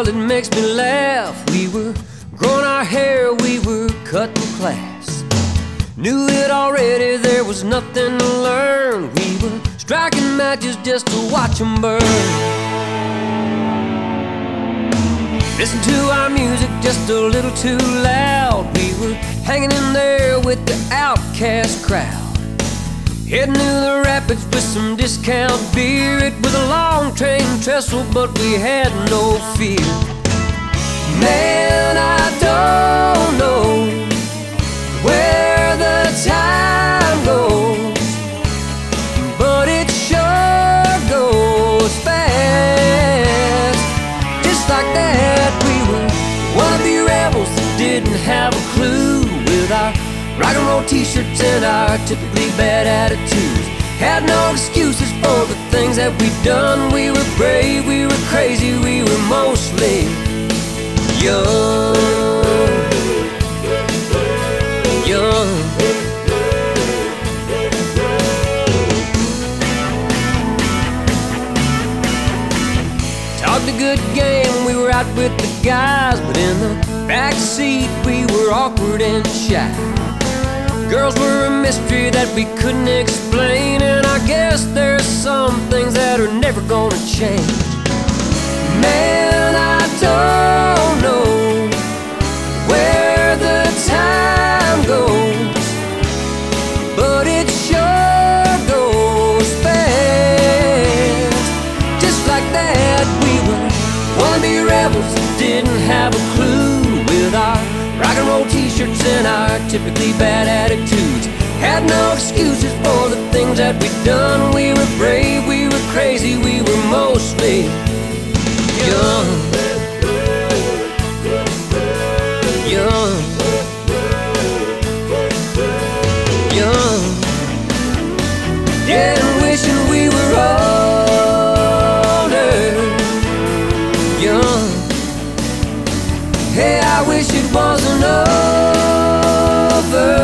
well, it makes me laugh. We were growing our hair, we were cutting class. Knew it already, there was nothing to learn. We were striking matches just to watch them burn. Listen to our music just a little too loud. We were hanging in there with the outcast crowd. Heading to the rapids with some discount beer. It was a long train trestle, but we had no fear. Man, I don't know where the time goes, but it sure goes fast. Just like that, we were wannabe rebels that didn't have a clue. With our rock and roll t-shirts and our typically bad attitudes, had no excuses for the things that we'd done. We were brave, we were crazy, we were mostly young. Talked a good game, we were out with the guys, but in the back seat we were awkward and shy. Girls were a mystery that we couldn't explain, and I guess there's some things that are never gonna change. Man, I don't know where the time goes, but it sure goes fast. Just like that, we were wannabe rebels that didn't have a clue. With our rock and roll t-shirts and our typically bad attitudes, had no excuses for the things that we'd done. We were brave, we were crazy, we were mostly young. Young. Young. Yeah, and wishing we were older. Young. Hey, I wish it wasn't over.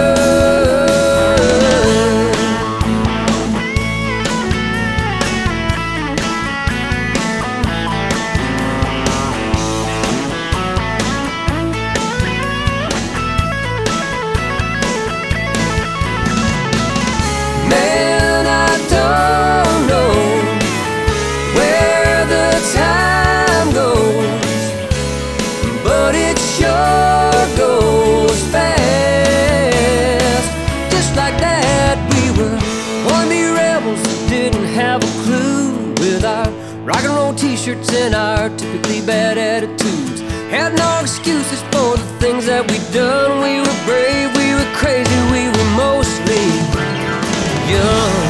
Man, I don't know where the time goes, but it sure goes fast. Just like that, we were wannabe rebels that didn't have a clue. With our rock and roll t-shirts and our typically bad attitudes, had no excuses for the things that we'd done. We were brave, we were crazy, we were mostly young.